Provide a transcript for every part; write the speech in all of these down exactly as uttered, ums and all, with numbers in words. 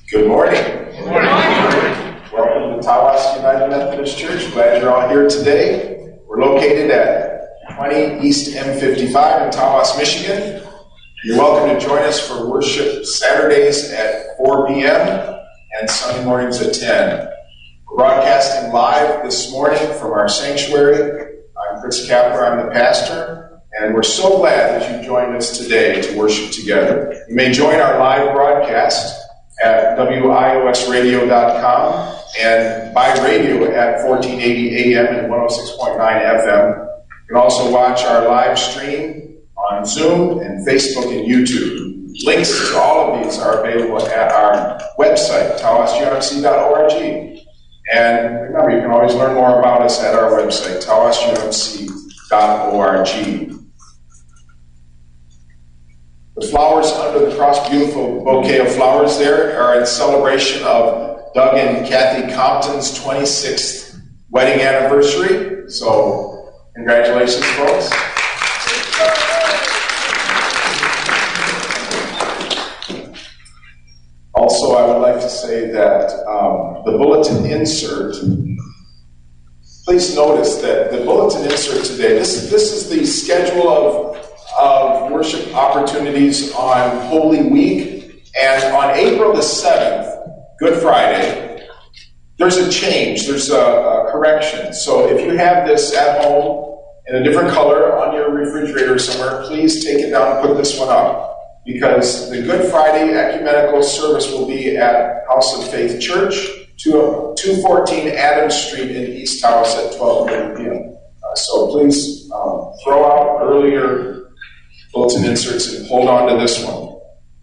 Good morning. Good morning. Welcome to Tawas United Methodist Church. Glad you're all here today. We're located at twenty East M fifty-five in Tawas, Michigan. You're welcome to join us for worship Saturdays at four p.m. and Sunday mornings at ten. We're broadcasting live this morning from our sanctuary. I'm Chris Kapler, I'm the pastor, and we're so glad that you joined us today to worship together. You may join our live broadcast at W I O S radio dot com and by radio at fourteen eighty A M and one oh six point nine F M. You can also watch our live stream on Zoom and Facebook and YouTube. Links to all of these are available at our website, tawas U M C dot org. And remember, you can always learn more about us at our website, tawas U M C dot org. The flowers under the cross, beautiful bouquet of flowers there, are in celebration of Doug and Kathy Compton's twenty-sixth wedding anniversary. So, congratulations, folks. Also, I would like to say that um, the bulletin insert, please notice that the bulletin insert today, this, this is the schedule of of worship opportunities on Holy Week, and on April the seventh, Good Friday, there's a change, there's a, a correction. So if you have this at home in a different color on your refrigerator somewhere, please take it down and put this one up, because the Good Friday ecumenical service will be at House of Faith Church, two fourteen Adams Street in East Tawas at twelve thirty p.m. Uh, so please um, throw out earlier bulletin inserts and hold on to this one.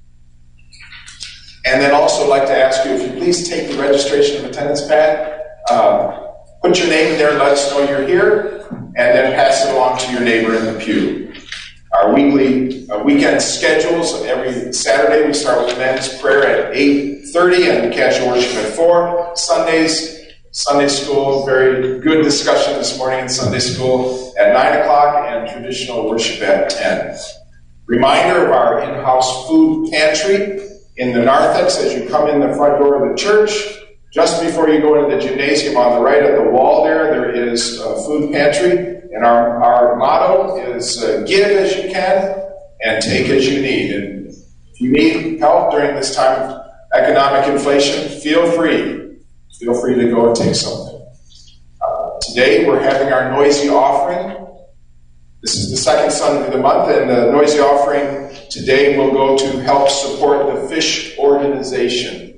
And then also like to ask you, if you please take the registration and attendance pad, uh, put your name in there, let us know you're here, and then pass it along to your neighbor in the pew. Our weekly uh, weekend schedules, every Saturday we start with men's prayer at eight thirty and casual worship at four. Sundays, Sunday school, very good discussion this morning in Sunday school at nine o'clock, and traditional worship at ten. Reminder of our in-house food pantry in the narthex as you come in the front door of the church. Just before you go into the gymnasium on the right at the wall there, there is a food pantry. And our, our motto is uh, give as you can and take as you need. And if you need help during this time of economic inflation, feel free. Feel free to go and take something. Uh, today we're having our noisy offering. This is the second Sunday of the month, and the noisy offering today will go to help support the Fish Organization.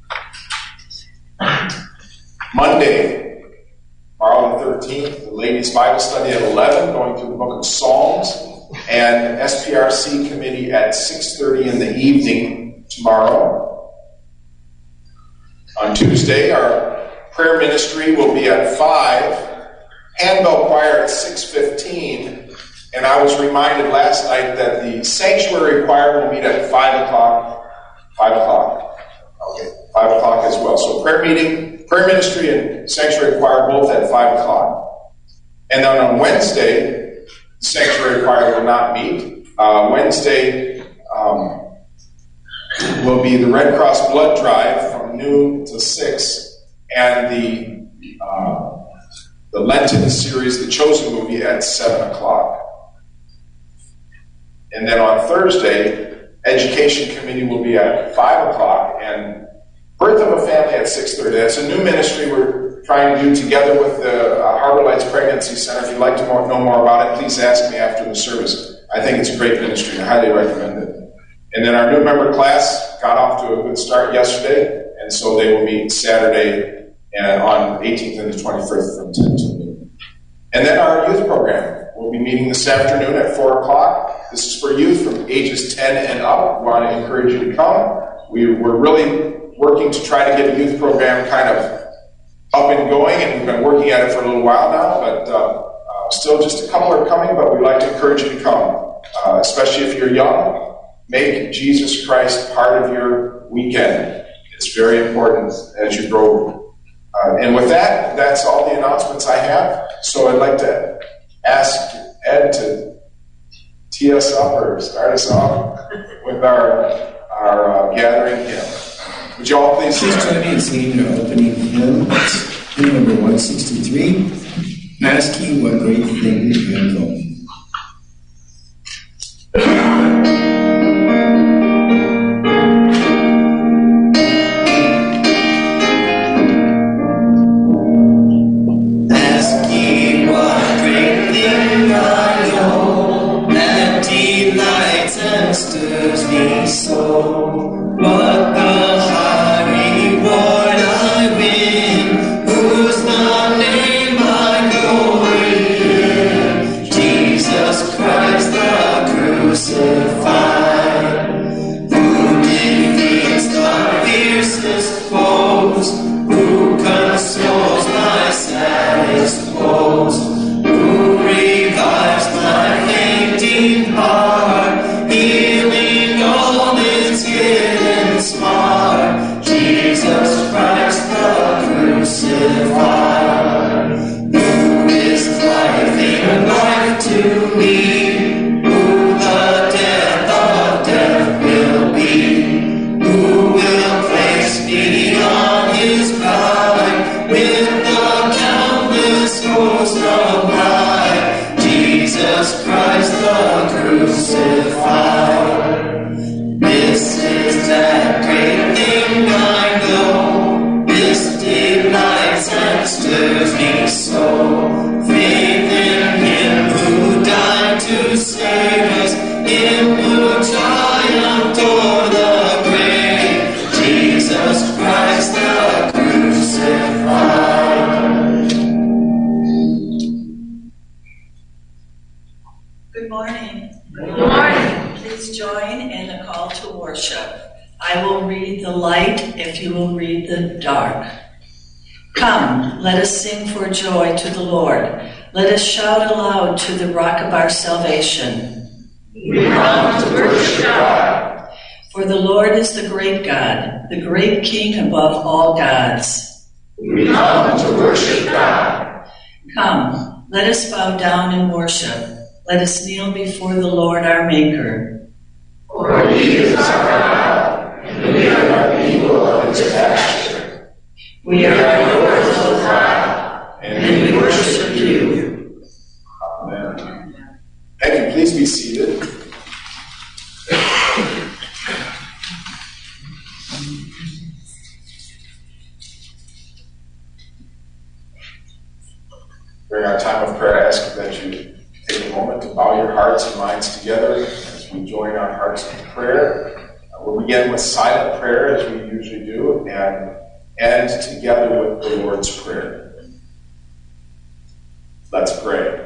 Monday, tomorrow the thirteenth, the ladies' Bible study at eleven, going through the book of Psalms, and S P R C committee at six thirty in the evening tomorrow. On Tuesday, our prayer ministry will be at five, handbell choir at six fifteen, and I was reminded last night that the sanctuary choir will meet at five o'clock. five o'clock. Okay, five o'clock as well. So prayer meeting, prayer ministry, and sanctuary choir both at five o'clock. And then on Wednesday, the sanctuary choir will not meet. Uh, Wednesday um, will be the Red Cross blood drive from noon to six, and the uh, the Lenten series, The Chosen movie, at seven o'clock. And then on Thursday, Education Committee will be at five o'clock, and Birth of a Family at six thirty. That's a new ministry we're trying to do together with the uh, Harbor Lights Pregnancy Center. If you'd like to more, know more about it, please ask me after the service. I think it's a great ministry. I highly recommend it. And then our new member class got off to a good start yesterday, and so they will meet Saturday and on eighteenth and the twenty-fifth from ten to noon. And then our youth program will be meeting this afternoon at four o'clock. This is for youth from ages ten and up. We want to encourage you to come. We, we're really working to try to get a youth program kind of up and going, and we've been working at it for a little while now, but uh, uh, still just a couple are coming, but we'd like to encourage you to come, uh, especially if you're young. Make Jesus Christ part of your weekend. It's very important as you grow. Uh, and with that, that's all the announcements I have. So I'd like to ask Ed to tee us up or start us off with our, our uh, gathering hymn. Would you all please Please join me in singing our opening hymn, hymn number one sixty-three, Ask Ye What Great Things You Know. To the rock of our salvation. We come to worship God. For the Lord is the great God, the great King above all gods. We come to worship God. Come, let us bow down and worship. Let us kneel before the Lord our Maker. For He is our God, and we are the people of His pasture. We are yours, O God, and we worship you. Thank you. Please be seated. During our time of prayer, I ask that you take a moment to bow your hearts and minds together as we join our hearts in prayer. Uh, we'll begin with silent prayer, as we usually do, and end together with the Lord's Prayer. Let's pray.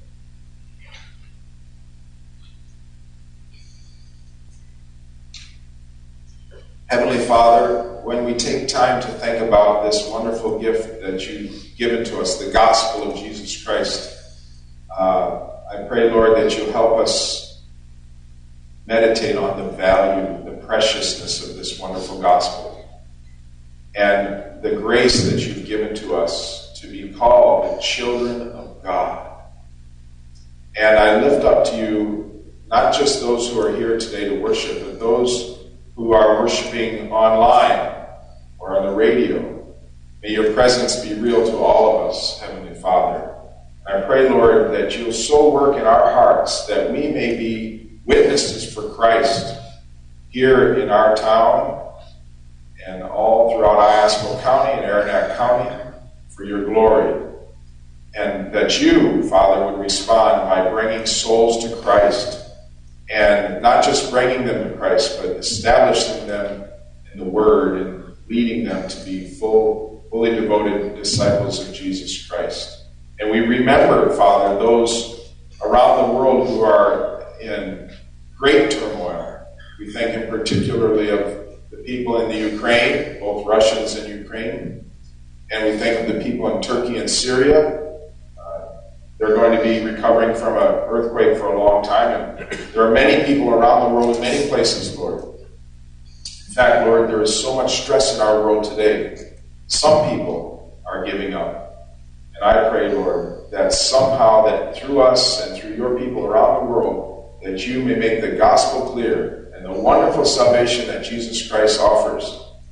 Heavenly Father, when we take time to think about this wonderful gift that you've given to us, the gospel of Jesus Christ, uh, I pray, Lord, that you'll help us meditate on the value, the preciousness of this wonderful gospel, and the grace that you've given to us to be called the children of God. And I lift up to you not just those who are here today to worship, but those who are worshiping online or on the radio. May your presence be real to all of us, Heavenly Father. I pray, Lord, that you'll so work in our hearts that we may be witnesses for Christ here in our town and all throughout Iosco County and Aranac County for your glory. And that you, Father, would respond by bringing souls to Christ. And not just bringing them to Christ, but establishing them in the Word and leading them to be full, fully devoted disciples of Jesus Christ. And we remember, Father, those around the world who are in great turmoil. We think in particularly of the people in the Ukraine, both Russians and Ukraine. And we think of the people in Turkey and Syria. They're going to be recovering from an earthquake for a long time. And there are many people around the world in many places, Lord. In fact, Lord, there is so much stress in our world today. Some people are giving up. And I pray, Lord, that somehow that through us and through your people around the world, that you may make the gospel clear and the wonderful salvation that Jesus Christ offers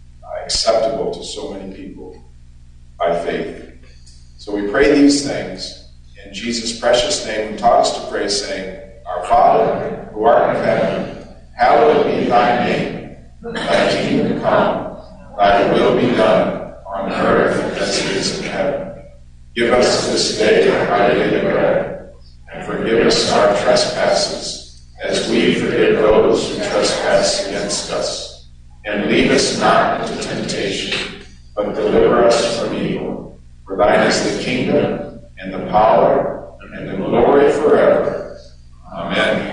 acceptable to so many people by faith. So we pray these things in Jesus' precious name, who taught us to pray, saying, Our Father, who art in heaven, hallowed be thy name. Thy kingdom come, thy will be done, on earth as it is in heaven. Give us this day our daily bread, and forgive us our trespasses, as we forgive those who trespass against us. And lead us not into temptation, but deliver us from evil. For thine is the kingdom, and the power, and the glory forever. Amen.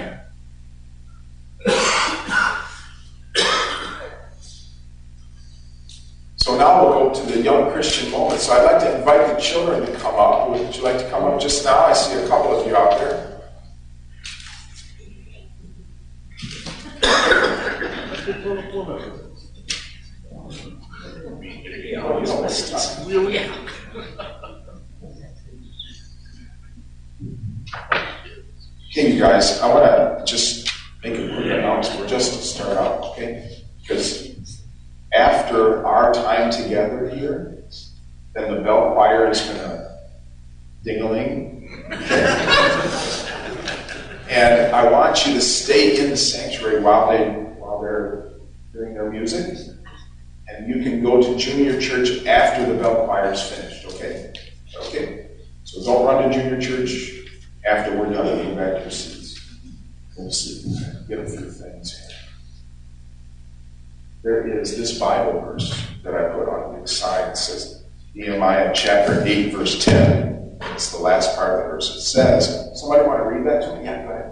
So now we'll go to the young Christian moment. So I'd like to invite the children to come up. Would you like to come up just now? I see a couple of you out there. Oh, you don't stop. Okay, you guys, I want to just make a quick announcement just to start out, okay? Because after our time together here, then the bell choir is going to ding-a-ling. And I want you to stay in the sanctuary while they while they're doing their music. And you can go to junior church after the bell choir is finished, okay? Okay. So don't run to junior church after we're done. Go back to your seats. We'll see. Get a few things here. There is this Bible verse that I put on the side. It says Nehemiah chapter eight, verse ten. It's the last part of the verse. It says, somebody want to read that to me? Yeah, go ahead.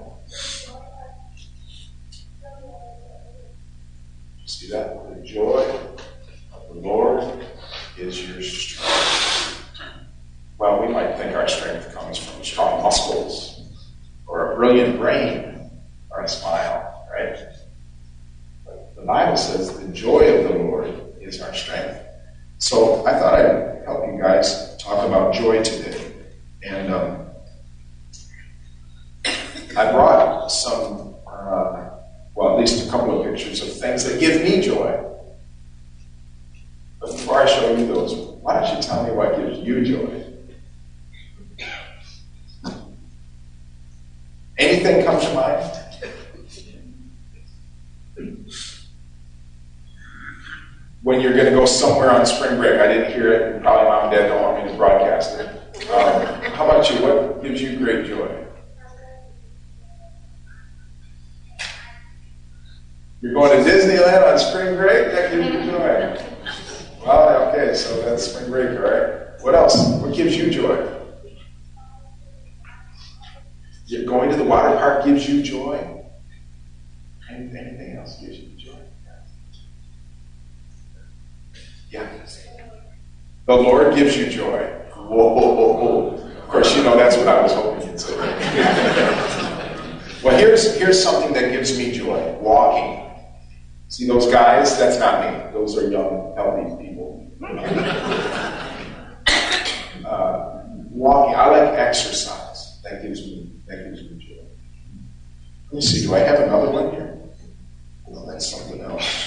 See that? The joy of the Lord is your strength. Well, we might think our strength comes from strong muscles or a brilliant brain or a smile, right? But the Bible says the joy of the Lord is our strength. So I thought I'd help you guys talk about joy today. And um, I brought some, uh, well, at least a couple of pictures of things that give me joy. But before I show you those, why don't you tell me what gives you joy? Anything comes to mind? When you're going to go somewhere on spring break, I didn't hear it, and probably mom and dad don't want me to broadcast it. Um, how about you? What gives you great joy? You're going to Disneyland on spring break? That gives you joy. Well, okay, so that's spring break, all right? What else? What gives you joy? Going to the water park gives you joy? Anything else gives you joy? Yeah. The Lord gives you joy. Whoa, whoa, whoa, whoa. Of course, you know that's what I was hoping you'd say. Well, here's, here's something that gives me joy. Walking. See those guys? That's not me. Those are young, healthy people. Uh, walking. I like exercise. That gives me that gives me joy. Let me see. Do I have another one here? Well, that's something else.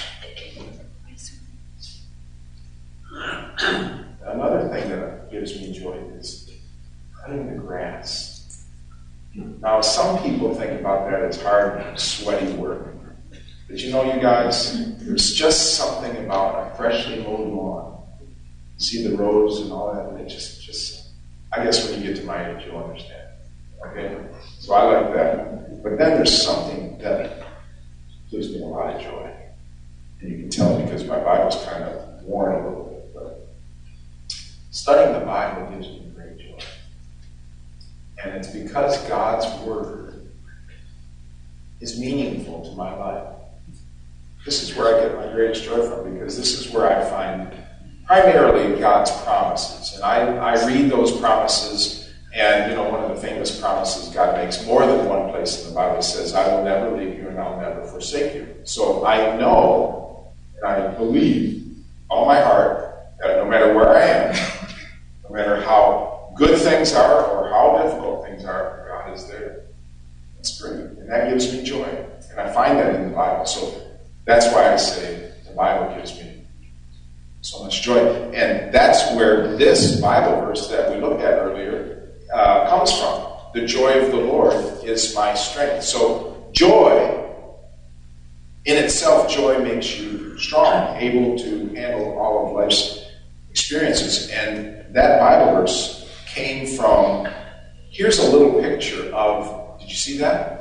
Another thing that gives me joy is cutting the grass. Now, some people think about that as hard, sweaty work. But you know, you guys, there's just something about a freshly mowed lawn. See the rows and all that, and it just, just, I guess when you get to my age, you'll understand. Okay? So I like that. But then there's something that gives me a lot of joy. And you can tell because my Bible's kind of worn a little bit. But studying the Bible gives me great joy. And it's because God's Word is meaningful to my life. This is where I get my greatest joy from, because this is where I find primarily God's promises. And I, I read those promises, and, you know, one of the famous promises God makes more than one place in the Bible says, I will never leave you and I'll never forsake you. So I know, and I believe, all my heart, that no matter where I am, no matter how good things are or how difficult things are, God is there. That's great. And that gives me joy. And I find that in the Bible. So that's why I say the Bible gives me So much joy. And that's where this Bible verse that we looked at earlier uh, comes from. The joy of the Lord is my strength. So joy, in itself, joy makes you strong, able to handle all of life's experiences. And that Bible verse came from, here's a little picture of, did you see that?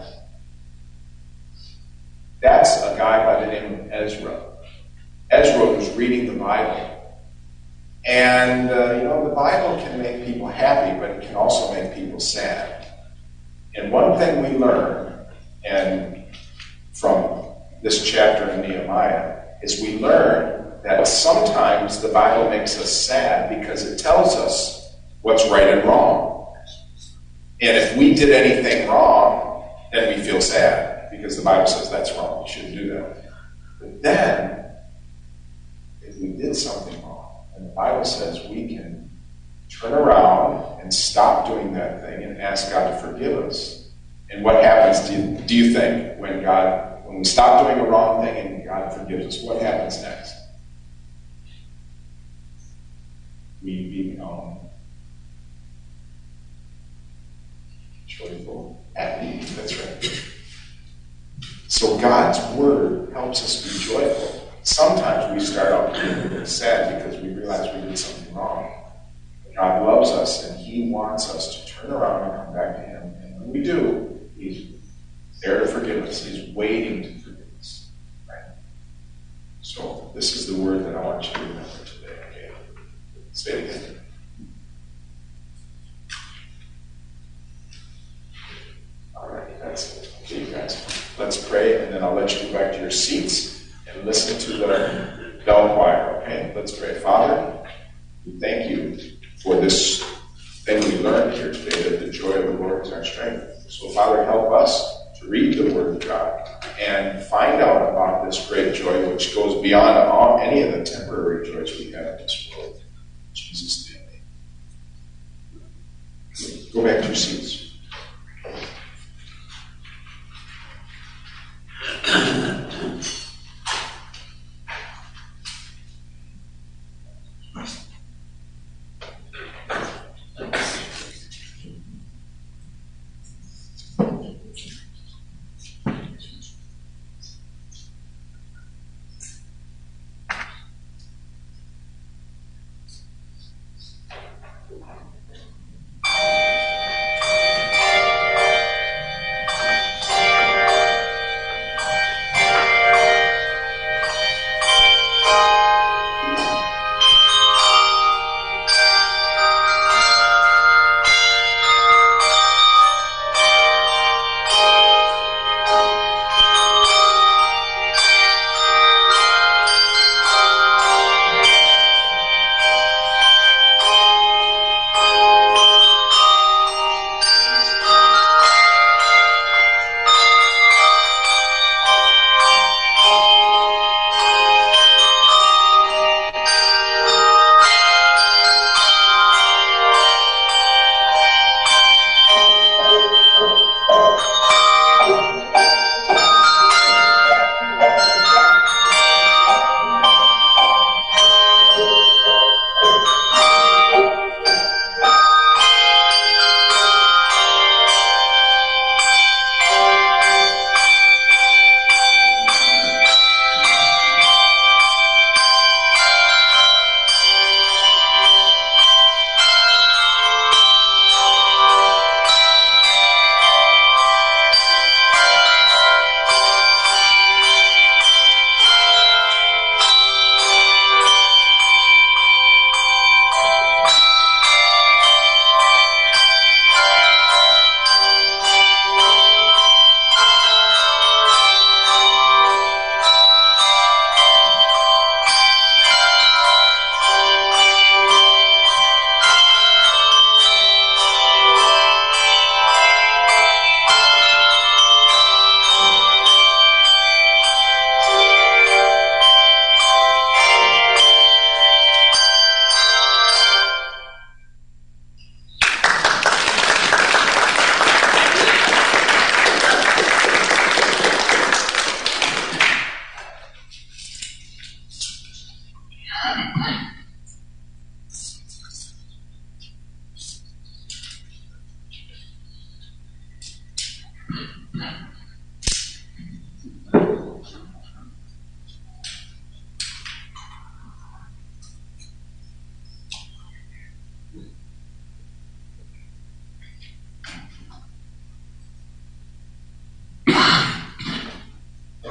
That's a guy by the name of Ezra. Ezra was reading the Bible. And, uh, you know, the Bible can make people happy, but it can also make people sad. And one thing we learn, and from this chapter in Nehemiah, is we learn that sometimes the Bible makes us sad because it tells us what's right and wrong. And if we did anything wrong, then we feel sad because the Bible says that's wrong. You shouldn't do that. But then, if we did something wrong, and the Bible says we can turn around and stop doing that thing and ask God to forgive us. And what happens, do you, do you think, when God, when we stop doing a wrong thing and God forgives us, what happens next? We become joyful, happy. That's right. So God's word helps us be joyful. Sometimes we start out being a bit sad because we realize we did something wrong. God loves us and He wants us to turn around and come back to Him. And when we do, He's there to forgive us. He's waiting to forgive us. Right? So this is the word that I want you to remember today. Okay? Say it again. All right, that's it. Okay, you guys. Let's pray, and then I'll let you go back to your seats and listen to the bell choir, okay? Let's pray. Father, we thank you for this thing we learned here today, that the joy of the Lord is our strength. So, Father, help us to read the Word of God and find out about this great joy which goes beyond all, any of the temporary joys we have in this world. In Jesus' name. Go back to your seats.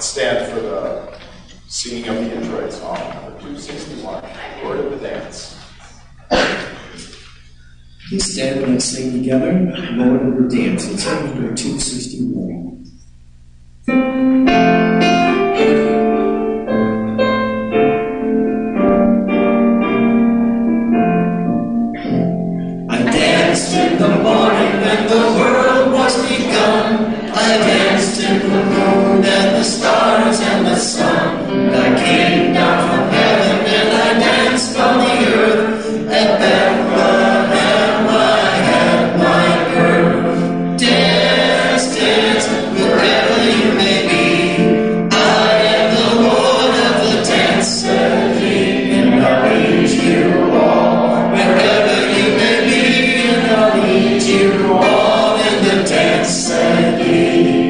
stand for the singing of the introit song, number two sixty-one, Lord of the Dance. Please stand and let's sing together, Lord of the Dance. It's number two sixty-one. I danced in the morning when the world was begun. I danced in the moon and the stars and the sun. And I came down from heaven and I danced on the earth at Bethlehem. I had my birth. Dance, dance, wherever you may be. I am the Lord of the dance, said he, and I'll lead you all wherever you may be, and I'll lead you all in the dance, said he.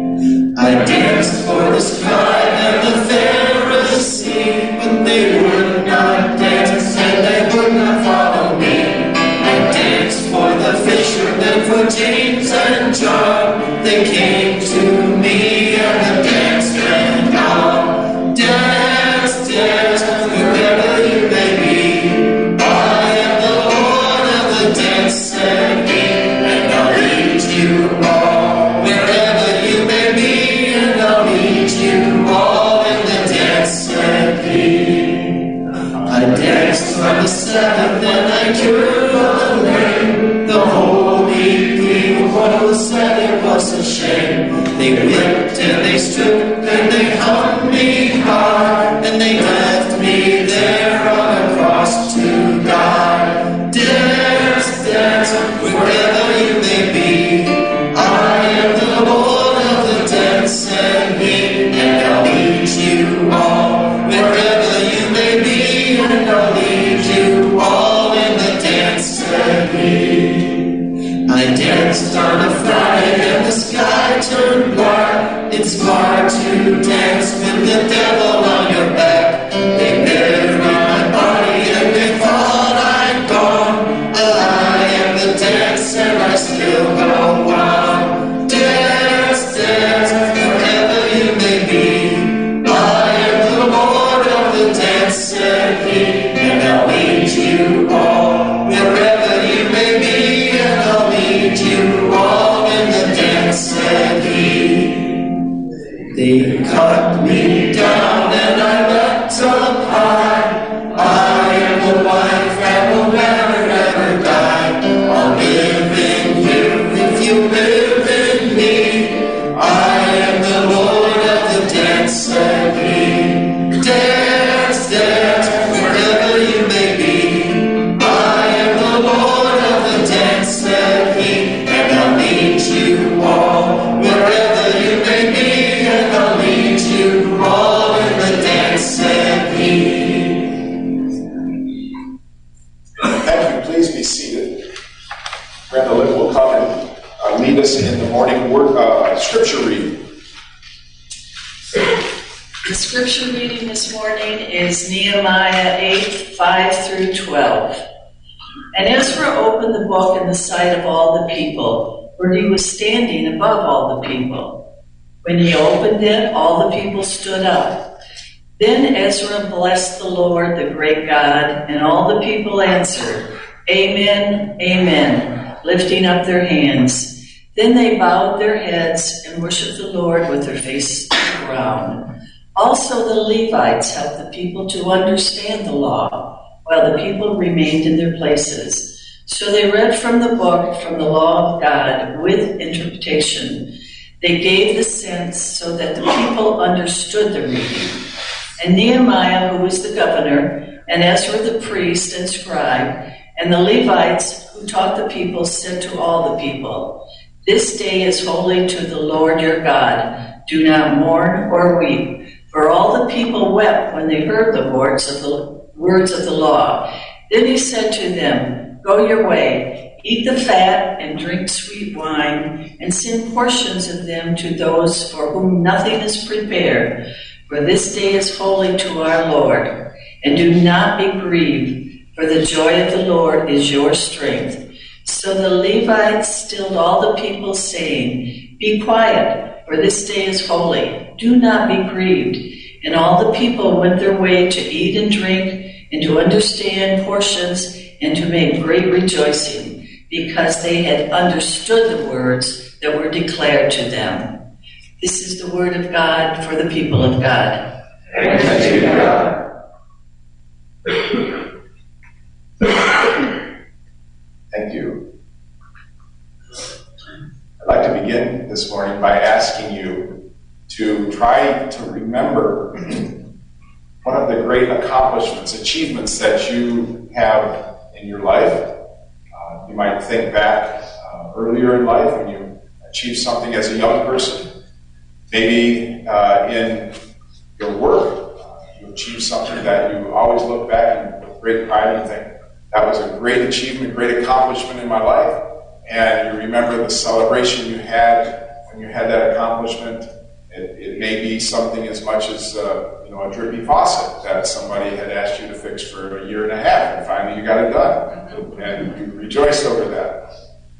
I danced for the scribe and the Pharisee, but they would not dance and they would not follow me. I danced for the fishermen, for James and John. They came to me and the dance went on. Dance, dance, wherever you may be. I am the Lord of the dance, said he, and I'll lead you all wherever you may be, and I'll lead you all in the dance, said he. I danced on the Sabbath and I cured the lame. The holy people said it was a shame. They whipped and they stripped and they hung me high, and they left me there on a cross to die. Dance, dance, wherever you may be. I am the Lord of the dance, said he, and I'll lead you all wherever you may be, and I'll lead you all in the dance, said he. I danced on a Friday and the sky turned black. It's hard to dance with the devil on your back. They buried my body and they thought I'd gone. I am the dance and I still go on. Dance, dance, wherever you may be. I am the Lord of the dance, said he, and I'll lead you all wherever you may be, and I'll lead you all in the dance, said he. They cut me down and I left up high. I am the life that will never ever die. I'll live in you if you live in me. I am the Lord of the dance, said he. Dance, dance, wherever you may be. I am the Lord of the dance, said he, and I'll lead you all wherever you may be, and I'll lead you all in the dance, said he. Thank you. Please be seated. Brenda Lynn will come and uh, lead us in the morning word, uh, scripture reading. The scripture reading this morning is Nehemiah eight, five through twelve. And Ezra opened the book in the sight of all the people, for he was standing above all the people. When he opened it, all the people stood up. Then Ezra blessed the Lord, the great God, and all the people answered, Amen, Amen, lifting up their hands. Then they bowed their heads and worshiped the Lord with their faces to the ground. Also the Levites helped the people to understand the law, while the people remained in their places. So they read from the book, from the law of God, with interpretation. They gave the sense so that the people understood the reading. And Nehemiah, who was the governor, and Ezra the priest and scribe, and the Levites who taught the people, said to all the people, This day is holy to the Lord your God. Do not mourn or weep. For all the people wept when they heard the words of the words of the law. Then he said to them, Go your way, eat the fat and drink sweet wine, and send portions of them to those for whom nothing is prepared. For this day is holy to our Lord. And do not be grieved, for the joy of the Lord is your strength. So the Levites stilled all the people, saying, Be quiet, for this day is holy. Do not be grieved. And all the people went their way to eat and drink, and to understand portions, and to make great rejoicing, because they had understood the words that were declared to them. This is the word of God for the people of God. Thanks be to God. Thank you. I'd like to begin this morning by asking you to try to remember one of the great accomplishments, achievements that you have in your life. Uh, you might think back uh, earlier in life when you achieved something as a young person. Maybe uh, in your work, uh, you achieved something that you always look back and with great pride and think, that was a great achievement, great accomplishment in my life. And you remember the celebration you had when you had that accomplishment. It, it may be something as much as uh, you know, a drippy faucet that somebody had asked you to fix for a year and a half, and finally you got it done. And you rejoiced over that.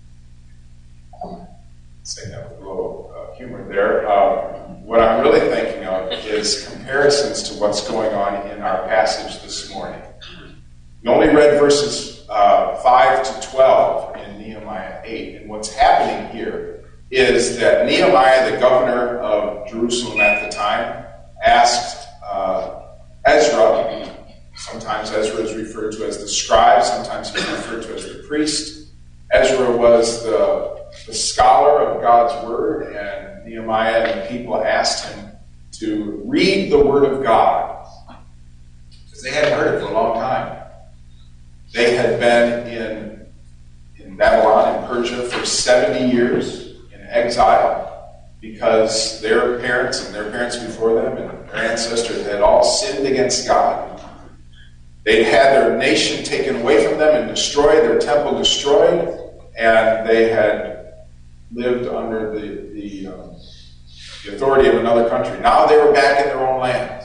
Saying that with a little uh, humor there. Uh, what I'm really thinking of is comparisons to what's going on in our passage this morning. We only read verses uh, five to twelve in Nehemiah eight, and what's happening here is that Nehemiah, the governor of Jerusalem at the time, asked uh, Ezra, sometimes Ezra is referred to as the scribe, sometimes he's referred to as the priest. Ezra was the the scholar of God's word, and Nehemiah and the people asked him to read the word of God, because they hadn't heard it for a long time. They had been in, in Babylon and Persia for seventy years in exile, because their parents and their parents before them and their ancestors had all sinned against God. They'd had their nation taken away from them and destroyed, their temple destroyed, and they had lived under the, the, um, the authority of another country. Now they were back in their own lands.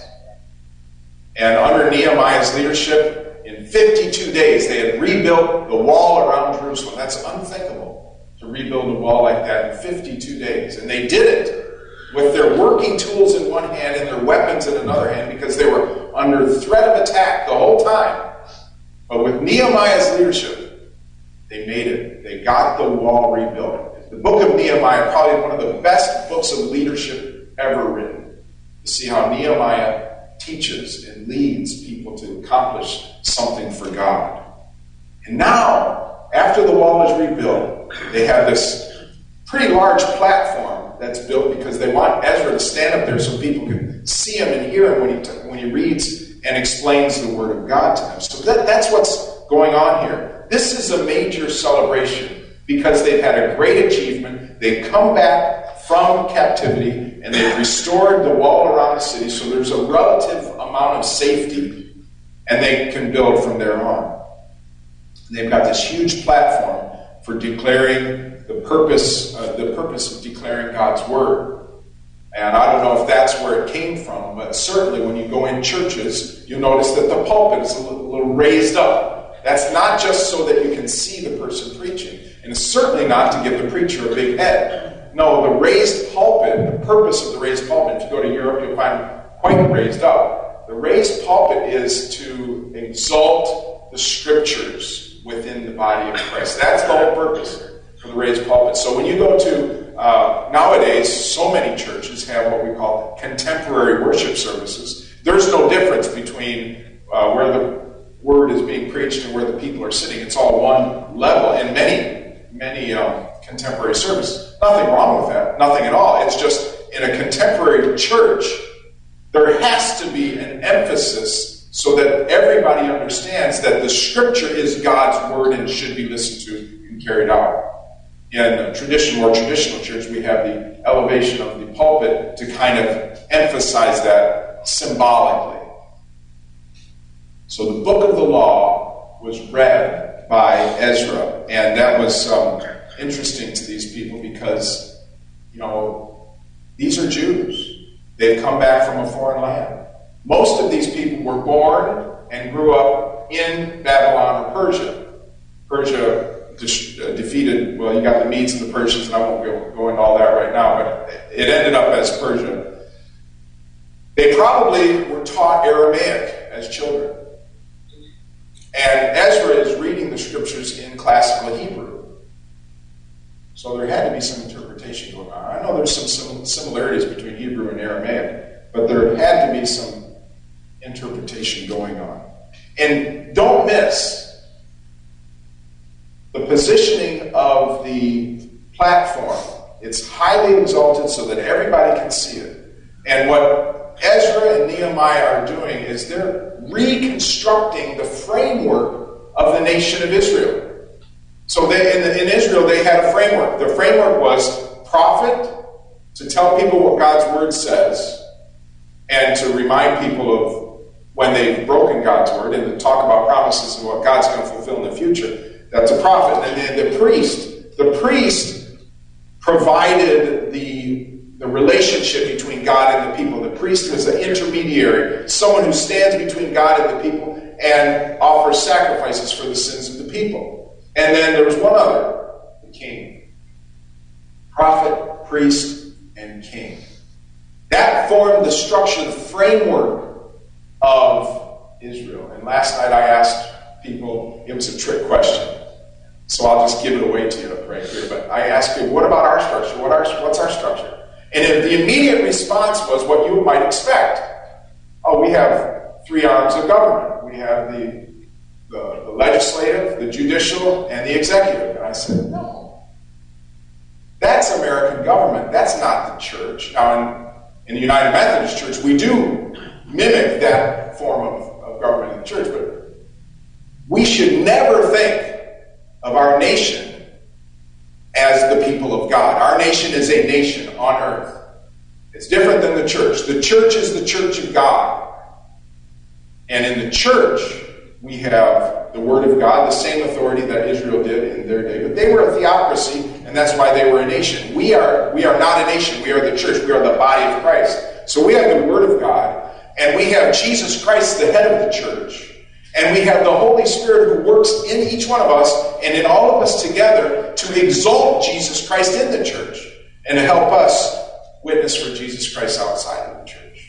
And under Nehemiah's leadership, in fifty-two days, they had rebuilt the wall around Jerusalem. That's unthinkable, to rebuild a wall like that in fifty-two days. And they did it with their working tools in one hand and their weapons in another hand, because they were under threat of attack the whole time. But with Nehemiah's leadership, they made it. They got the wall rebuilt. The book of Nehemiah, probably one of the best books of leadership ever written. To see how Nehemiah teaches and leads people to accomplish something for God. And now, after the wall is rebuilt, they have this pretty large platform that's built because they want Ezra to stand up there so people can see him and hear him when he, t- when he reads and explains the word of God to them. So that, that's what's going on here. This is a major celebration, because they've had a great achievement. They've come back from captivity, and they've restored the wall around the city, so there's a relative amount of safety, and they can build from there on. And they've got this huge platform for declaring the purpose, uh, the purpose of declaring God's word. And I don't know if that's where it came from, but certainly when you go in churches, you'll notice that the pulpit is a little, a little raised up. That's not just so that you can see the person preaching. And it's certainly not to give the preacher a big head. No, the raised pulpit, the purpose of the raised pulpit, if you go to Europe, you'll find it quite raised up. The raised pulpit is to exalt the scriptures within the body of Christ. That's the whole purpose for the raised pulpit. So when you go to, uh, nowadays, so many churches have what we call contemporary worship services. There's no difference between uh, where the word is being preached and where the people are sitting. It's all one level in many many um, contemporary services. Nothing wrong with that. Nothing at all. It's just in a contemporary church, there has to be an emphasis so that everybody understands that the scripture is God's word and should be listened to and carried out. In a tradition, more traditional church, we have the elevation of the pulpit to kind of emphasize that symbolically. So the book of the law was read by Ezra, and that was um, interesting to these people because, you know, these are Jews. They've come back from a foreign land. Most of these people were born and grew up in Babylon or Persia. Persia de- defeated, well, you got the Medes and the Persians, and I won't go, go into all that right now, but it ended up as Persia. They probably were taught Aramaic as children. And Ezra is reading the scriptures in classical Hebrew. So there had to be some interpretation going on. I know there's some similarities between Hebrew and Aramaic, but there had to be some interpretation going on. And don't miss the positioning of the platform. It's highly exalted so that everybody can see it. And what Ezra and Nehemiah are doing is they're reconstructing the framework of the nation of Israel. So they, in, in Israel, they had a framework. The framework was prophet, to tell people what God's word says, and to remind people of when they've broken God's word, and to talk about promises and what God's going to fulfill in the future. That's a prophet. And then the priest, the priest provided the, the relationship between God and the people. The priest was an intermediary, someone who stands between God and the people and offers sacrifices for the sins of the people. And then there was one other, the king. Prophet, priest, and king. That formed the structure, the framework of Israel. And last night I asked people, it was a trick question, so I'll just give it away to you right here. But I asked people, what about our structure? What our, what's our structure? And the immediate response was what you might expect. Oh, we have three arms of government. We have the, the, the legislative, the judicial, and the executive. And I said, no. That's American government. That's not the church. Now, in, in the United Methodist Church, we do mimic that form of, of government in the church, but we should never think of our nation as the people of God. Our nation is a nation on earth. It's different than the church. The church is the church of God. And in the church, we have the Word of God, the same authority that Israel did in their day. But they were a theocracy, and that's why they were a nation. We are, we are not a nation. We are the church. We are the body of Christ. So we have the Word of God, and we have Jesus Christ, the head of the church. And we have the Holy Spirit who works in each one of us and in all of us together to exalt Jesus Christ in the church and to help us witness for Jesus Christ outside of the church.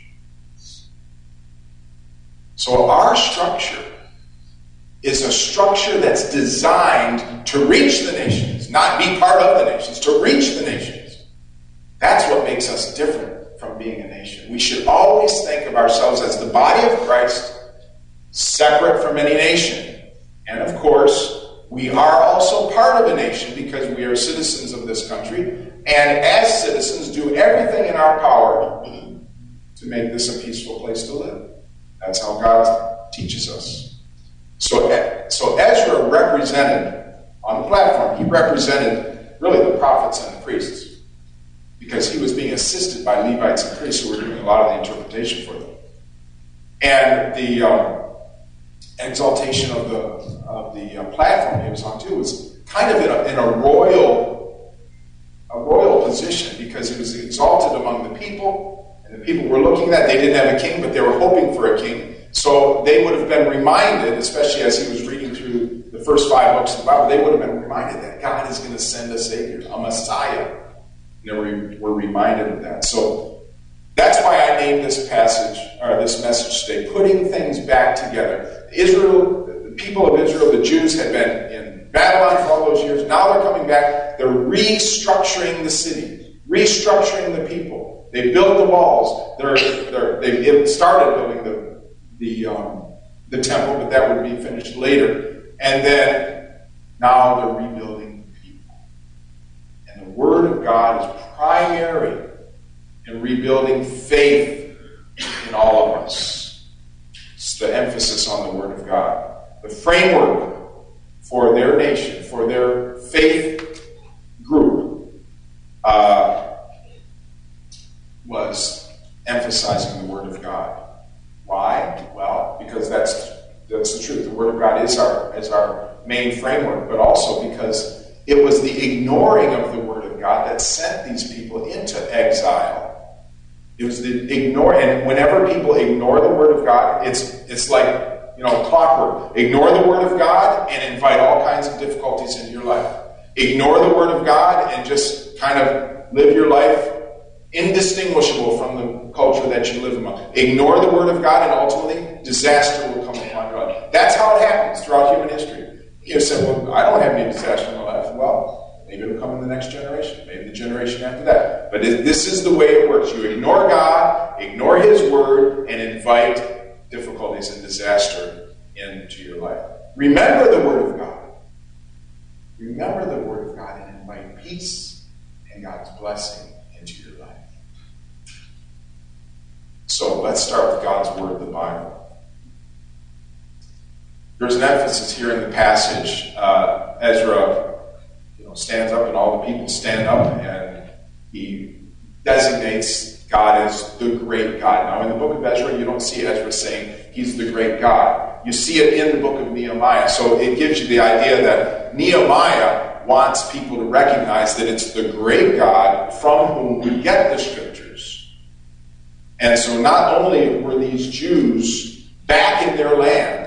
So our structure is a structure that's designed to reach the nations, not be part of the nations, to reach the nations. That's what makes us different from being a nation. We should always think of ourselves as the body of Christ, separate from any nation. And of course, we are also part of a nation because we are citizens of this country, and as citizens do everything in our power to make this a peaceful place to live. That's how God teaches us. So, so Ezra represented, on the platform, he represented really the prophets and the priests, because he was being assisted by Levites and priests who were doing a lot of the interpretation for them. And the um, exaltation of the of the uh, platform he was on too was kind of in a, in a royal a royal position, because he was exalted among the people, and the people were looking at that. They didn't have a king, but they were hoping for a king. So they would have been reminded, especially as he was reading through the first five books of the Bible, they would have been reminded that God is going to send a Savior, a Messiah. And they were, were reminded of that. So that's why I named this passage, or this message today, Putting Things Back Together. Israel, the people of Israel, the Jews, had been in Babylon for all those years. Now they're coming back. They're restructuring the city, restructuring the people. They built the walls. They're, they're, they started building the the um, the temple, but that would be finished later. And then now they're rebuilding people. And the Word of God is primary in rebuilding faith in all of us. It's the emphasis on the Word of God. The framework for their nation, for their faith group, uh, was emphasizing the Word of God. Why? Well, because that's that's the truth. The Word of God is our is our main framework, but also because it was the ignoring of the Word of God that sent these people into exile. It was the ignore, and whenever people ignore the Word of God, it's it's like, you know, clockwork. Ignore the Word of God and invite all kinds of difficulties into your life. Ignore the Word of God and just kind of live your life indistinguishable from the culture that you live among. Ignore the Word of God, and ultimately, disaster will come upon your life. That's how it happens throughout human history. You say, well, I don't have any disaster in my life. Well, maybe it'll come in the next generation, maybe the generation after that. But it, this is the way it works. You ignore God, ignore His Word, and invite difficulties and disaster into your life. Remember the Word of God. Remember the Word of God and invite peace and God's blessing into your life. So let's start with God's Word, the Bible. There's an emphasis here in the passage. Uh, Ezra you know, stands up, and all the people stand up, and he designates God as the great God. Now, in the book of Ezra, you don't see Ezra saying he's the great God. You see it in the book of Nehemiah. So it gives you the idea that Nehemiah wants people to recognize that it's the great God from whom we get the Scriptures. And so not only were these Jews back in their land,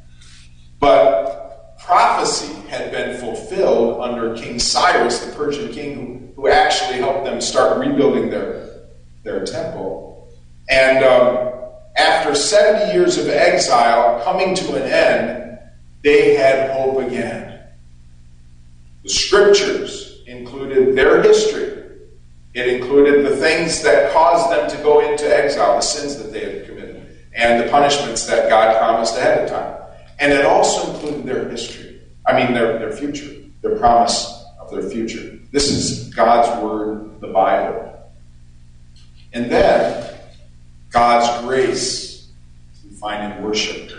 but prophecy had been fulfilled under King Cyrus, the Persian king, who, who actually helped them start rebuilding their, their temple. And um, after seventy years of exile coming to an end, they had hope again. The Scriptures included their history. It included the things that caused them to go into exile, the sins that they had committed, and the punishments that God promised ahead of time. And it also included their history. I mean, their, their future, their promise of their future. This is God's Word, the Bible. And then, God's grace we find in worship.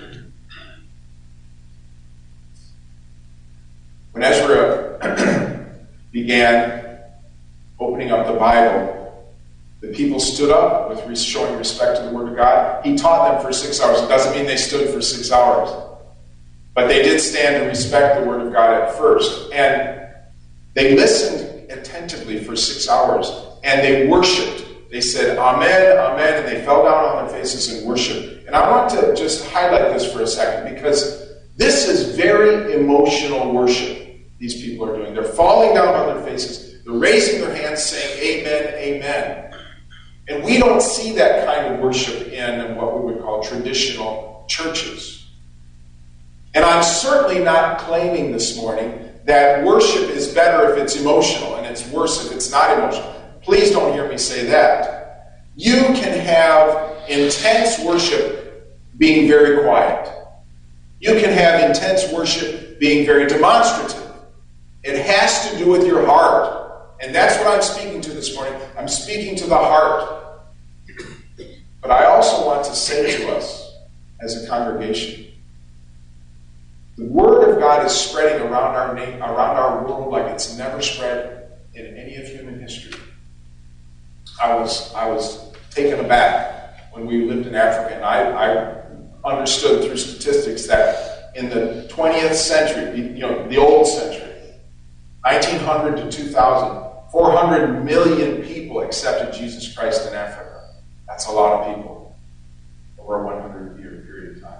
When Ezra began opening up the Bible, the people stood up with showing respect to the Word of God. He taught them for six hours. It doesn't mean they stood for six hours. But they did stand and respect the Word of God at first. And they listened attentively for six hours. And they worshipped. They said, Amen, Amen. And they fell down on their faces and worshiped. And I want to just highlight this for a second, because this is very emotional worship these people are doing. They're falling down on their faces. They're raising their hands saying, Amen, Amen. And we don't see that kind of worship in what we would call traditional churches. And I'm certainly not claiming this morning that worship is better if it's emotional and it's worse if it's not emotional. Please don't hear me say that. You can have intense worship being very quiet. You can have intense worship being very demonstrative. It has to do with your heart. And that's what I'm speaking to this morning. I'm speaking to the heart. But I also want to say to us as a congregation, the Word of God is spreading around our name, around our world like it's never spread in any of human history. I was I was taken aback when we lived in Africa, and I, I understood through statistics that in the twentieth century, you know, the old century, nineteen hundred to two thousand, four hundred million people accepted Jesus Christ in Africa. That's a lot of people over a one hundred year period of time.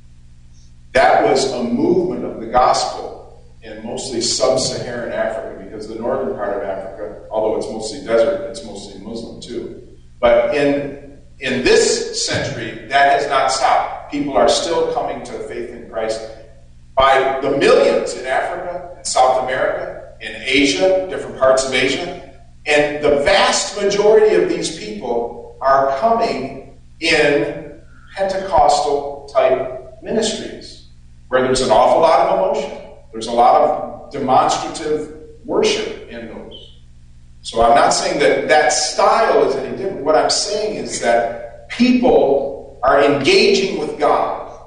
That was a movement of the gospel in mostly sub-Saharan Africa, because the northern part of Africa, although it's mostly desert, it's mostly Muslim too. But in, in this century, that has not stopped. People are still coming to faith in Christ by the millions in Africa, in South America, in Asia, different parts of Asia. And the vast majority of these people are coming in Pentecostal-type ministries, where there's an awful lot of emotion. There's a lot of demonstrative worship in those. So I'm not saying that that style is any different. What I'm saying is that people are engaging with God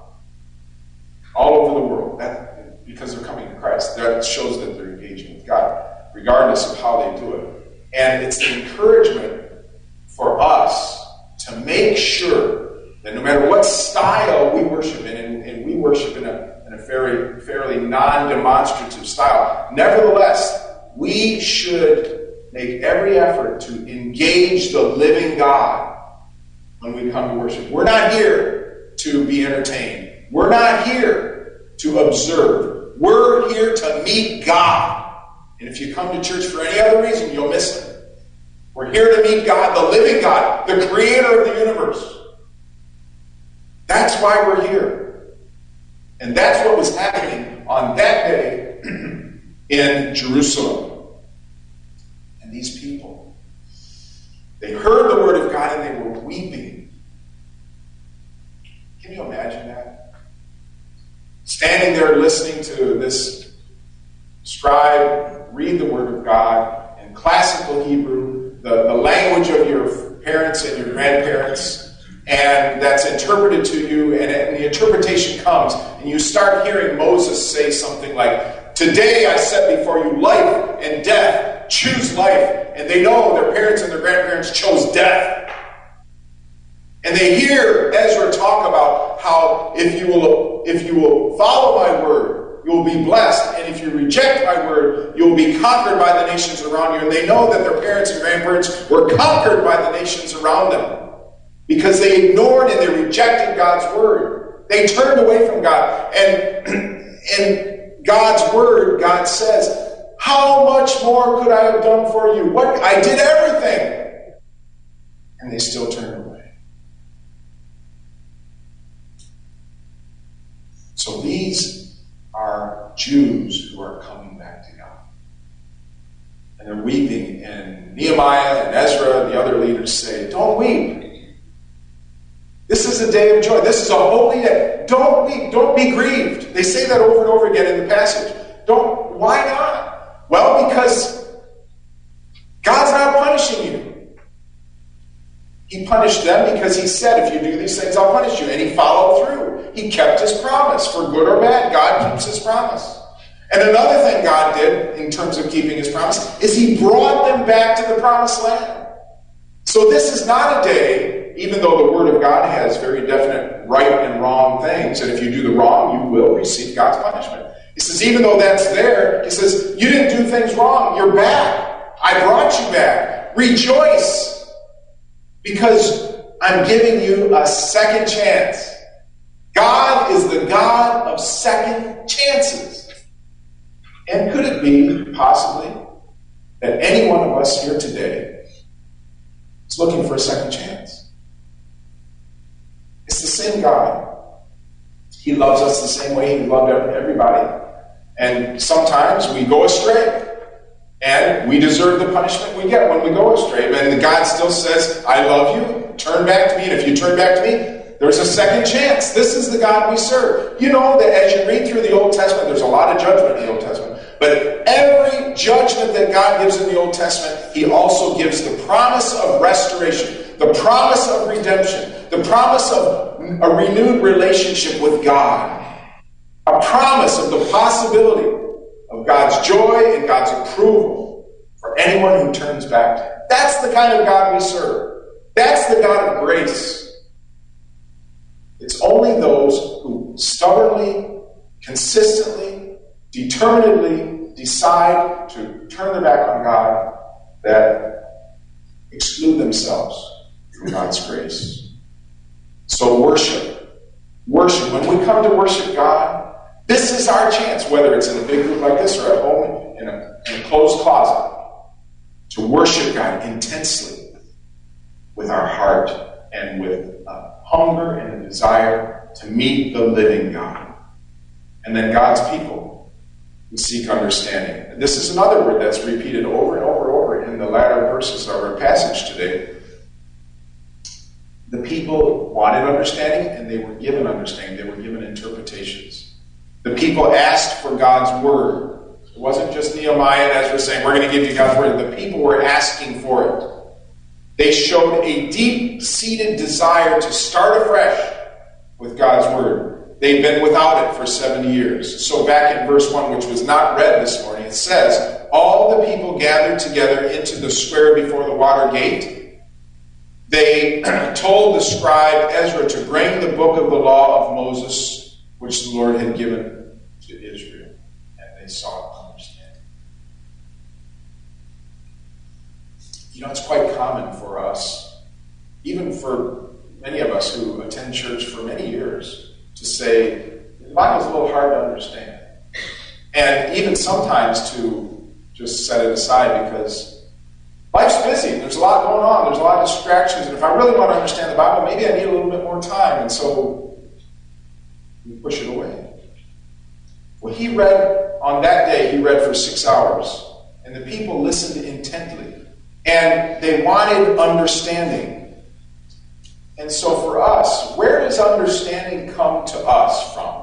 all over the world, that, because they're coming to Christ. That shows that they're engaging with God, regardless of how they do it. And it's the encouragement for us to make sure that no matter what style we worship in, and, and we worship in a, in a very, fairly non-demonstrative style, nevertheless, we should make every effort to engage the living God when we come to worship. We're not here to be entertained. We're not here to observe. We're here to meet God. And if you come to church for any other reason, you'll miss Him. We're here to meet God, the living God, the creator of the universe. That's why we're here. And that's what was happening on that day in Jerusalem. And these people, they heard the word of God and they were weeping. Can you imagine that? Standing there listening to this scribe read the word of God in classical Hebrew, the, the language of your parents and your grandparents, and that's interpreted to you, and, and the interpretation comes, and you start hearing Moses say something like, "Today I set before you life and death. Choose life." And they know their parents and their grandparents chose death. And they hear Ezra talk about how if you will, if you will follow my word, you will be blessed. And if you reject my word, you will be conquered by the nations around you. And they know that their parents and grandparents were conquered by the nations around them because they ignored and they rejected God's word. They turned away from God. And in God's word, God says, how much more could I have done for you? What? I did everything. And they still turned away. So these are Jews who are coming back to God. And they're weeping. And Nehemiah and Ezra and the other leaders say, don't weep. This is a day of joy. This is a holy day. Don't weep. Don't be grieved. They say that over and over again in the passage. Don't. Why not? Well, because God's not punishing you. He punished them because he said, if you do these things, I'll punish you. And he followed through. He kept his promise. For good or bad, God keeps his promise. And another thing God did in terms of keeping his promise is he brought them back to the promised land. So this is not a day, even though the Word of God has very definite right and wrong things, and if you do the wrong, you will receive God's punishment. He says, even though that's there, he says, you didn't do things wrong. You're back. I brought you back. Rejoice, because I'm giving you a second chance. God is the God of second chances. And could it be, possibly, that any one of us here today is looking for a second chance? It's the same God. He loves us the same way he loved everybody. And sometimes we go astray. And we deserve the punishment we get when we go astray. And God still says, I love you. Turn back to me. And if you turn back to me, there's a second chance. This is the God we serve. You know that as you read through the Old Testament, there's a lot of judgment in the Old Testament. But every judgment that God gives in the Old Testament, he also gives the promise of restoration, the promise of redemption, the promise of a renewed relationship with God, a promise of the possibility of God's joy and God's approval for anyone who turns back to him. That's the kind of God we serve. That's the God of grace. It's only those who stubbornly, consistently, determinedly decide to turn their back on God that exclude themselves from God's grace. So worship. Worship. When we come to worship God, this is our chance, whether it's in a big group like this or at home in a, in a closed closet, to worship God intensely with our heart and with a hunger and a desire to meet the living God. And then God's people who seek understanding. And this is another word that's repeated over and over and over in the latter verses of our passage today. The people wanted understanding, and they were given understanding. They were given interpretations. The people asked for God's word. It wasn't just Nehemiah and Ezra saying, we're going to give you God's word. The people were asking for it. They showed a deep-seated desire to start afresh with God's word. They'd been without it for seventy years. So back in verse one, which was not read this morning, it says, all the people gathered together into the square before the water gate. They told the scribe Ezra to bring the book of the law of Moses, which the Lord had given to Israel. And they sought understanding. You know, it's quite common for us, even for many of us who attend church for many years, to say, the Bible's a little hard to understand. And even sometimes to just set it aside because Life's busy. There's a lot going on. There's a lot of distractions. And if I really want to understand the Bible, maybe I need a little bit more time. And so we push it away. Well, he read, on that day, he read for six hours. And the people listened intently. And they wanted understanding. And so for us, where does understanding come to us from?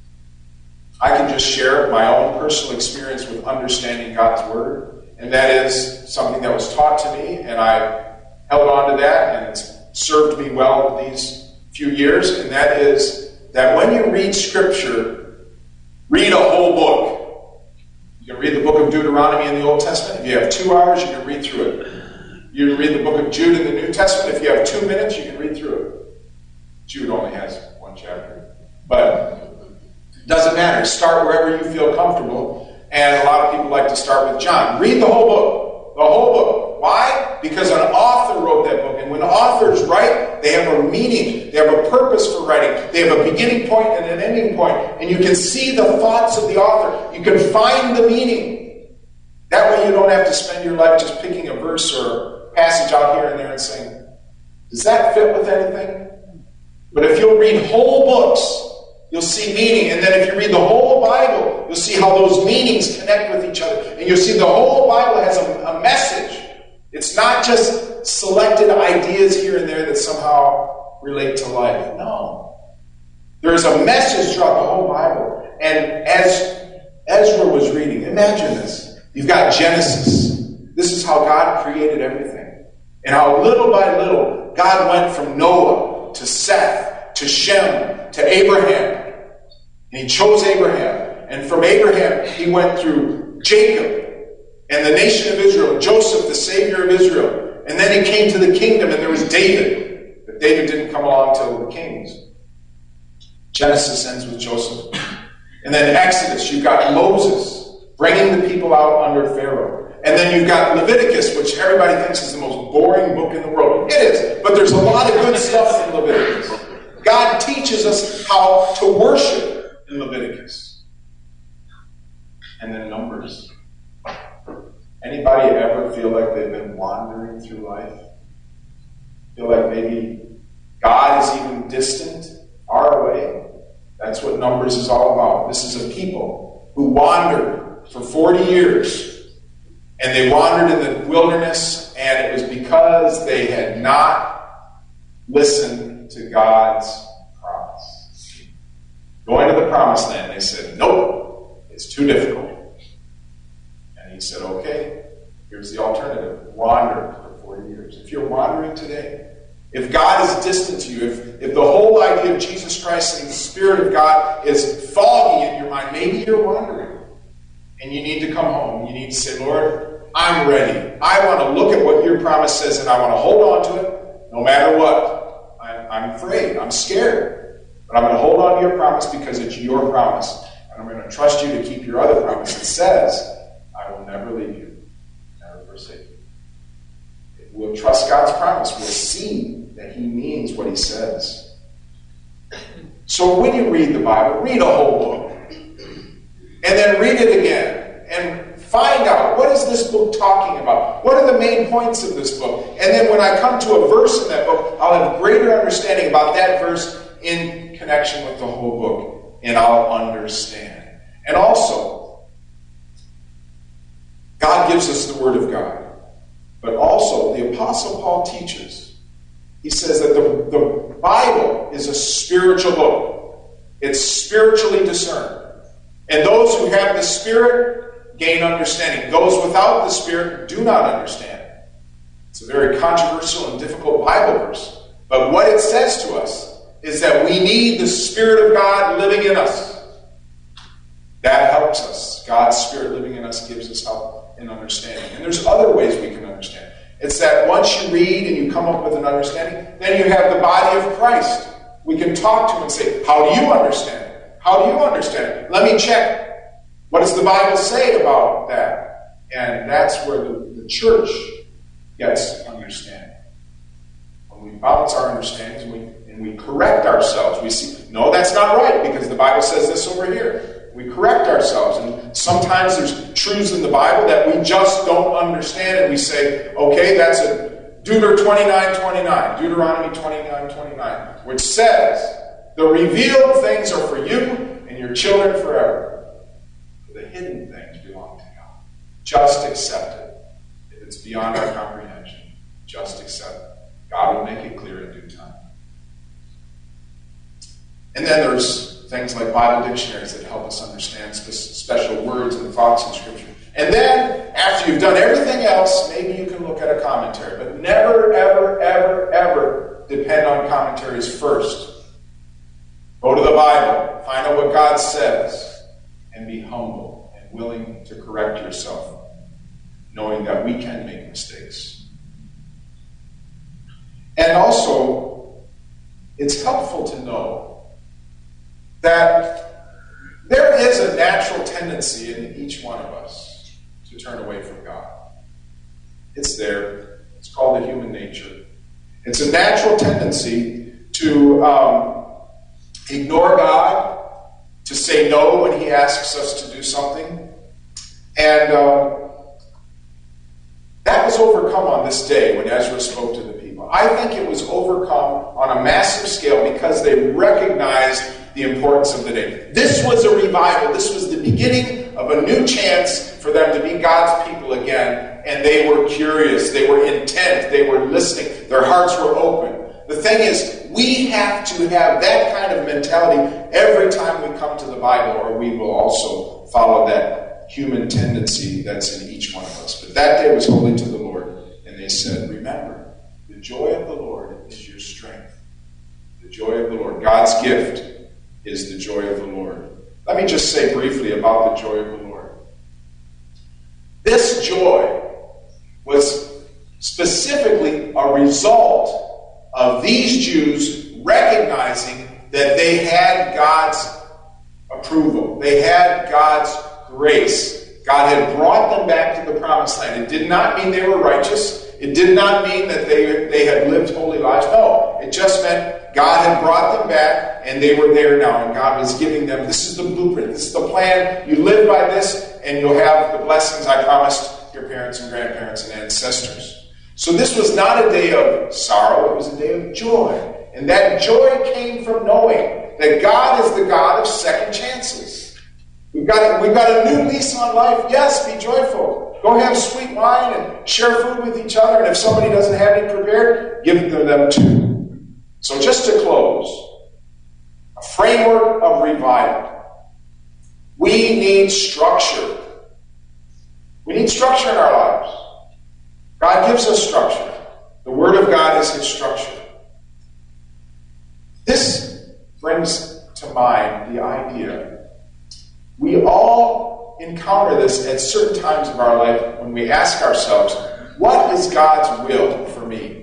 I can just share my own personal experience with understanding God's Word. And that is something that was taught to me, and I held on to that, and it's served me well these few years. And that is that when you read Scripture, read a whole book. You can read the book of Deuteronomy in the Old Testament. If you have two hours, you can read through it. You can read the book of Jude in the New Testament. If you have two minutes, you can read through it. Jude only has one chapter. But it doesn't matter. Start wherever you feel comfortable. And a lot of people like to start with John. Read the whole book. The whole book. Why? Because an author wrote that book. And when authors write, they have a meaning. They have a purpose for writing. They have a beginning point and an ending point. And you can see the thoughts of the author. You can find the meaning. That way you don't have to spend your life just picking a verse or passage out here and there and saying, does that fit with anything? But if you'll read whole books, you'll see meaning. And then if you read the whole Bible, you'll see how those meanings connect with each other. And you'll see the whole Bible has a, a message. It's not just selected ideas here and there that somehow relate to life. No. There's a message throughout the whole Bible. And as Ezra was reading, imagine this. You've got Genesis. This is how God created everything. And how little by little, God went from Noah to Seth to Shem to Abraham. And he chose Abraham. And from Abraham, he went through Jacob and the nation of Israel, Joseph, the Savior of Israel. And then he came to the kingdom, and there was David. But David didn't come along till the kings. Genesis ends with Joseph. And then Exodus, you've got Moses bringing the people out under Pharaoh. And then you've got Leviticus, which everybody thinks is the most boring book in the world. It is, but there's a lot of good stuff in Leviticus. God teaches us how to worship in Leviticus. And then Numbers. Anybody ever feel like they've been wandering through life? Feel like maybe God is even distant, far away? That's what Numbers is all about. This is a people who wandered for forty years. And they wandered in the wilderness, and it was because they had not listened to God's promise. Going to the promised land, they said, nope, it's too difficult. And he said, okay, here's the alternative. Wander for forty years. If you're wandering today, if God is distant to you, if, if the whole idea of Jesus Christ and the Spirit of God is foggy in your mind, maybe you're wandering. And you need to come home. You need to say, Lord, I'm ready. I want to look at what your promise says, and I want to hold on to it no matter what. I'm, I'm afraid. I'm scared. But I'm going to hold on to your promise because it's your promise. And I'm going to trust you to keep your other promise that says, I will never leave you, never forsake you. We'll trust God's promise. We'll see that he means what he says. So when you read the Bible, read a whole book. And then read it again. And find out, what is this book talking about? What are the main points of this book? And then when I come to a verse in that book, I'll have greater understanding about that verse in connection with the whole book. And I'll understand. And also, God gives us the Word of God. But also, the Apostle Paul teaches. He says that the, the Bible is a spiritual book. It's spiritually discerned. And those who have the Spirit gain understanding. Those without the Spirit do not understand. It's a very controversial and difficult Bible verse. But what it says to us is that we need the Spirit of God living in us. That helps us. God's Spirit living in us gives us help in understanding. And there's other ways we can understand. It's that once you read and you come up with an understanding, then you have the body of Christ. We can talk to him and say, how do you understand it? How do you understand it? Let me check. What does the Bible say about that? And that's where the, the church gets understanding. When we balance our understandings and we, and we correct ourselves, we see, no, that's not right because the Bible says this over here. We correct ourselves. And sometimes there's truths in the Bible that we just don't understand, and we say, okay, that's a Deuteronomy twenty-nine twenty-nine, Deuteronomy twenty-nine twenty-nine, which says, the revealed things are for you and your children forever. The hidden things belong to God. Just accept it. If it's beyond our comprehension, just accept it. God will make it clear in due time. And then there's things like Bible dictionaries that help us understand spe- special words and thoughts in Scripture. And then, after you've done everything else, maybe you can look at a commentary. But never, ever, ever, ever depend on commentaries first. Go to the Bible, find out what God says, and be humble and willing to correct yourself, knowing that we can make mistakes. And also, it's helpful to know that there is a natural tendency in each one of us to turn away from God. It's there. It's called the human nature. It's a natural tendency to um, ignore God, to say no when He asks us to do something. And um, that was overcome on this day when Ezra spoke to the people. I think it was overcome on a massive scale because they recognized the importance of the day. This was a revival. This was the beginning of a new chance for them to be God's people again. And they were curious. They were intent. They were listening. Their hearts were open. The thing is, we have to have that kind of mentality every time we come to the Bible, or we will also follow that human tendency that's in each one of us. But that day was holy to the Lord. And they said, remember, the joy of the Lord is your strength. The joy of the Lord. God's gift is the joy of the Lord. Let me just say briefly about the joy of the Lord. This joy was specifically a result of these Jews recognizing that they had God's approval. They had God's grace. God had brought them back to the promised land. It did not mean they were righteous. It did not mean that they, they had lived holy lives. No, it just meant God had brought them back, and they were there now, and God was giving them, this is the blueprint, this is the plan. You live by this, and you'll have the blessings I promised your parents and grandparents and ancestors. So this was not a day of sorrow, it was a day of joy. And that joy came from knowing that God is the God of second chances. We've got, we've got a new lease on life. Yes, be joyful. Go have sweet wine and share food with each other, and if somebody doesn't have any prepared, give it to them too. So just to close, a framework of revival. We need structure. We need structure in our lives. God gives us structure. The Word of God is His structure. This brings to mind the idea. We all encounter this at certain times of our life when we ask ourselves, what is God's will for me?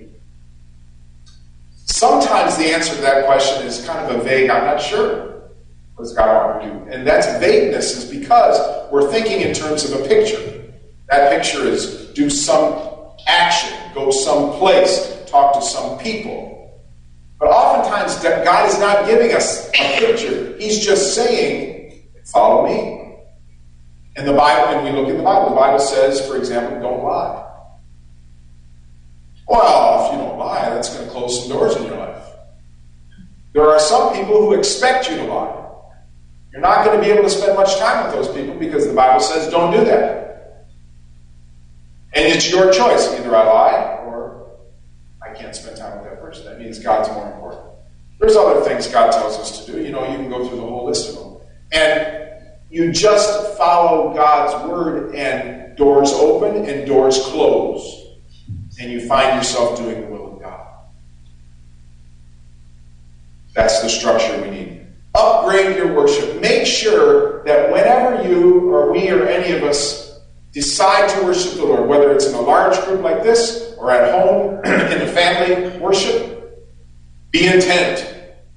Sometimes the answer to that question is kind of a vague, I'm not sure. What does God want to do? And that's vagueness is because we're thinking in terms of a picture. That picture is do some action, go someplace, talk to some people. But oftentimes God is not giving us a picture. He's just saying, follow me. And the Bible, when we look in the Bible, the Bible says, for example, don't lie. Well, if you don't lie, that's going to close some doors in your life. There are some people who expect you to lie. You're not going to be able to spend much time with those people because the Bible says don't do that. And it's your choice. Either I lie or I can't spend time with that person. That means God's more important. There's other things God tells us to do. You know, you can go through the whole list of them. And you just follow God's word and doors open and doors close. And you find yourself doing the will of God. That's the structure we need. Upgrade your worship. Make sure that whenever you or we or any of us decide to worship the Lord, whether it's in a large group like this or at home in a family worship, be intent.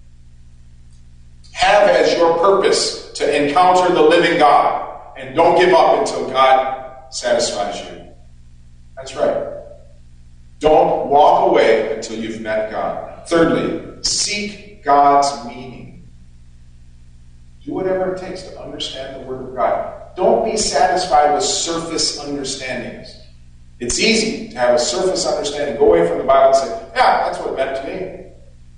Have as your purpose to encounter the living God. And don't give up until God satisfies you. That's right. Don't walk away until you've met God. Thirdly, seek God's meaning. Do whatever it takes to understand the Word of God. Don't be satisfied with surface understandings. It's easy to have a surface understanding. Go away from the Bible and say, yeah, that's what it meant to me.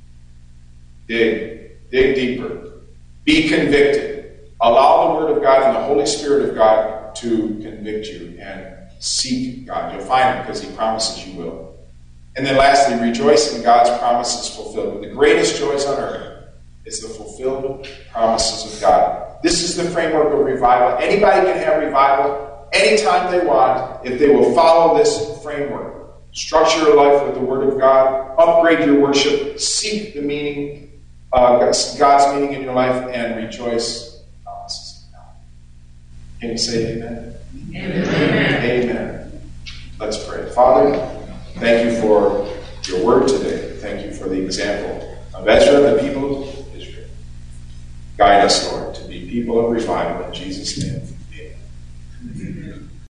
Dig. Dig deeper. Be convicted. Allow the Word of God and the Holy Spirit of God to convict you and seek God. You'll find Him because He promises you will. And then lastly, rejoice in God's promises fulfilled. The greatest joys on earth is the fulfilled promises of God. This is the framework of revival. Anybody can have revival anytime they want if they will follow this framework. Structure your life with the Word of God. Upgrade your worship. Seek the meaning, uh, God's meaning in your life, and rejoice in the promises of God. Can you say amen? Amen. Amen. Let's pray. Father, thank you for your word today. Thank you for the example of Ezra and the people of Israel. Guide us, Lord, to be people of revival in Jesus' name. Amen.